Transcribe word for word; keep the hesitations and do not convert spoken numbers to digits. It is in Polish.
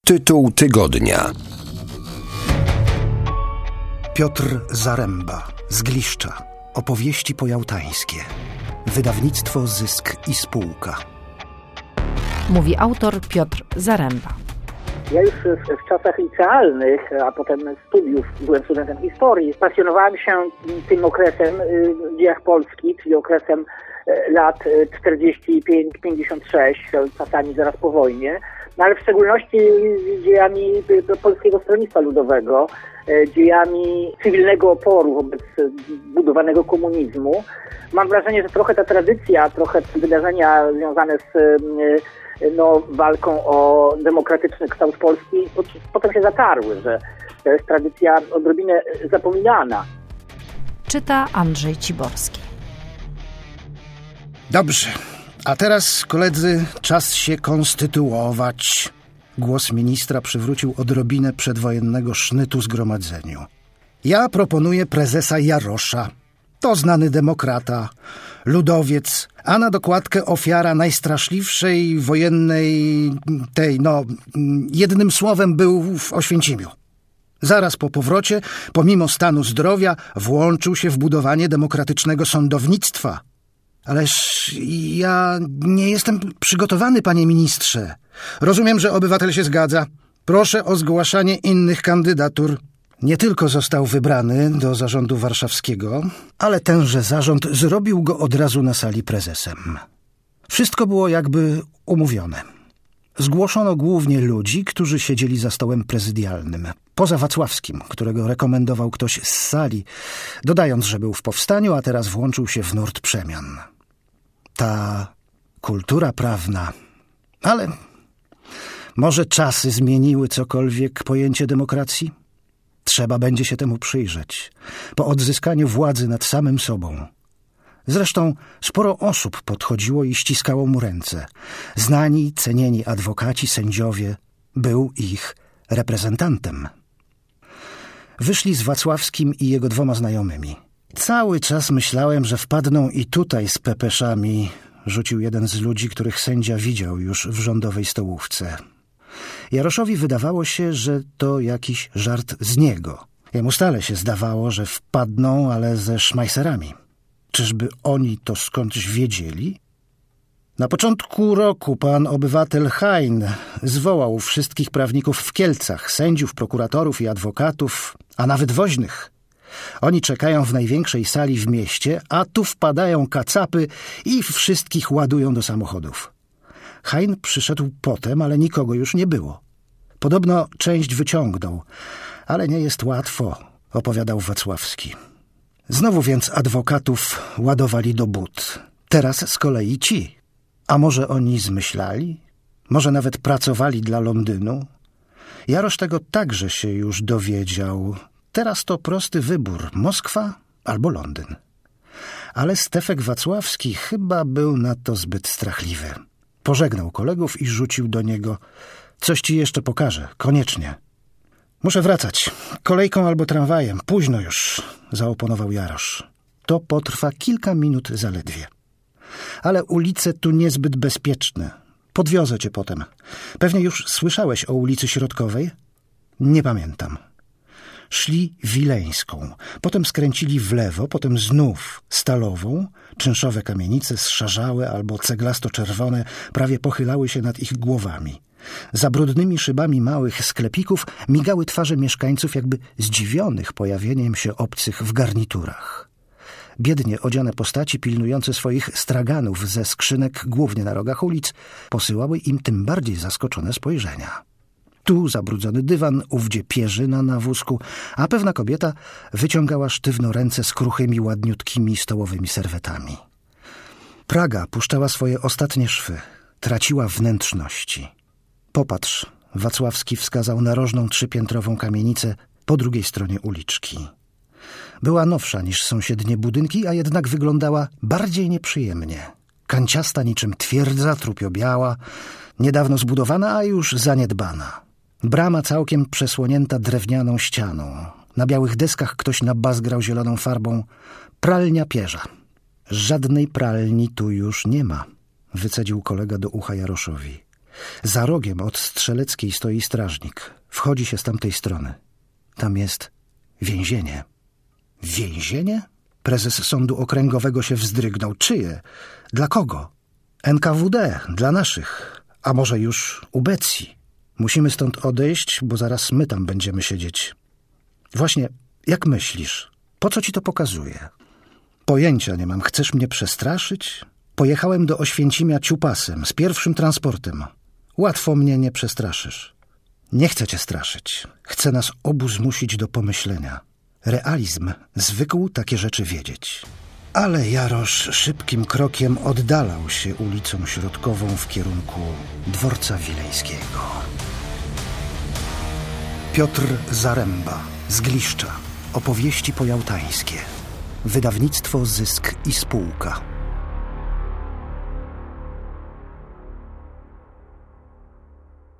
Tytuł tygodnia. Piotr Zaręba z Gliszcza. Opowieści pojałtańskie. Wydawnictwo Zysk i Spółka. Mówi autor Piotr Zaręba. Ja już w, w czasach licealnych, a potem studiów, byłem studentem historii, pasjonowałem się tym okresem w dziejach Polski, czyli okresem lat czterdzieści pięć pięćdziesiąt sześć, czasami zaraz po wojnie, no ale w szczególności dziejami Polskiego Stronnictwa Ludowego, dziejami cywilnego oporu wobec budowanego komunizmu. Mam wrażenie, że trochę ta tradycja, trochę wydarzenia związane z no, walką o demokratyczny kształt Polski potem się zatarły, że to jest tradycja odrobinę zapominana. Czyta Andrzej Ciborski. Dobrze, a teraz, koledzy, czas się konstytuować. Głos ministra przywrócił odrobinę przedwojennego sznytu zgromadzeniu. Ja proponuję prezesa Jarosza. To znany demokrata, ludowiec, a na dokładkę ofiara najstraszliwszej wojennej tej, no, jednym słowem był w Oświęcimiu. Zaraz po powrocie, pomimo stanu zdrowia, włączył się w budowanie demokratycznego sądownictwa. Ależ ja nie jestem przygotowany, panie ministrze. Rozumiem, że obywatel się zgadza. Proszę o zgłaszanie innych kandydatur. Nie tylko został wybrany do zarządu warszawskiego, ale tenże zarząd zrobił go od razu na sali prezesem. Wszystko było jakby umówione. Zgłoszono głównie ludzi, którzy siedzieli za stołem prezydialnym, poza Wacławskim, którego rekomendował ktoś z sali, dodając, że był w powstaniu, a teraz włączył się w nurt przemian. Ta kultura prawna, ale może czasy zmieniły cokolwiek pojęcie demokracji? Trzeba będzie się temu przyjrzeć, po odzyskaniu władzy nad samym sobą. Zresztą sporo osób podchodziło i ściskało mu ręce. Znani, cenieni adwokaci, sędziowie, był ich reprezentantem. Wyszli z Wacławskim i jego dwoma znajomymi. Cały czas myślałem, że wpadną i tutaj z pepeszami, rzucił jeden z ludzi, których sędzia widział już w rządowej stołówce. Jaroszowi wydawało się, że to jakiś żart z niego. Jemu stale się zdawało, że wpadną, ale ze szmajserami. Czyżby oni to skądś wiedzieli? Na początku roku pan obywatel Hein zwołał wszystkich prawników w Kielcach, sędziów, prokuratorów i adwokatów, a nawet woźnych. Oni czekają w największej sali w mieście, a tu wpadają kacapy i wszystkich ładują do samochodów. Hein przyszedł potem, ale nikogo już nie było. Podobno część wyciągnął, ale nie jest łatwo, opowiadał Wacławski. Znowu więc adwokatów ładowali do but. Teraz z kolei ci. A może oni zmyślali? Może nawet pracowali dla Londynu? Jarosz tego także się już dowiedział. Teraz to prosty wybór. Moskwa albo Londyn. Ale Stefek Wacławski chyba był na to zbyt strachliwy. Pożegnał kolegów i rzucił do niego: coś ci jeszcze pokażę, koniecznie. Muszę wracać. Kolejką albo tramwajem. Późno już, zaoponował Jarosz. To potrwa kilka minut zaledwie. Ale ulice tu niezbyt bezpieczne. Podwiozę cię potem. Pewnie już słyszałeś o ulicy Środkowej? Nie pamiętam. Szli Wileńską, potem skręcili w lewo, potem znów Stalową. Czynszowe kamienice zszarzałe albo ceglasto-czerwone prawie pochylały się nad ich głowami. Za brudnymi szybami małych sklepików migały twarze mieszkańców, jakby zdziwionych pojawieniem się obcych w garniturach. Biednie odziane postaci pilnujące swoich straganów ze skrzynek, głównie na rogach ulic, posyłały im tym bardziej zaskoczone spojrzenia. Tu zabrudzony dywan, ówdzie pierzyna na wózku, a pewna kobieta wyciągała sztywno ręce z kruchymi, ładniutkimi stołowymi serwetami. Praga puszczała swoje ostatnie szwy, traciła wnętrzności. Popatrz, Wacławski wskazał narożną trzypiętrową kamienicę po drugiej stronie uliczki. Była nowsza niż sąsiednie budynki, a jednak wyglądała bardziej nieprzyjemnie. Kanciasta niczym twierdza, trupio-biała, niedawno zbudowana, a już zaniedbana. Brama całkiem przesłonięta drewnianą ścianą. Na białych deskach ktoś nabazgrał zieloną farbą: pralnia Pierza. Żadnej pralni tu już nie ma, wycedził kolega do ucha Jaroszowi. Za rogiem od Strzeleckiej stoi strażnik. Wchodzi się z tamtej strony. Tam jest więzienie. Więzienie? Prezes Sądu Okręgowego się wzdrygnął. Czyje? Dla kogo? N K W D, dla naszych. A może już ubecji. Musimy stąd odejść, bo zaraz my tam będziemy siedzieć. Właśnie, jak myślisz? Po co ci to pokazuję? Pojęcia nie mam. Chcesz mnie przestraszyć? Pojechałem do Oświęcimia ciupasem, z pierwszym transportem. Łatwo mnie nie przestraszysz. Nie chcę cię straszyć. Chcę nas obu zmusić do pomyślenia. Realizm zwykł takie rzeczy wiedzieć. Ale Jarosz szybkim krokiem oddalał się ulicą Środkową w kierunku dworca Wilejskiego. Piotr Zaremba, z Gliszcza. Opowieści pojałtańskie. Wydawnictwo Zysk i Spółka.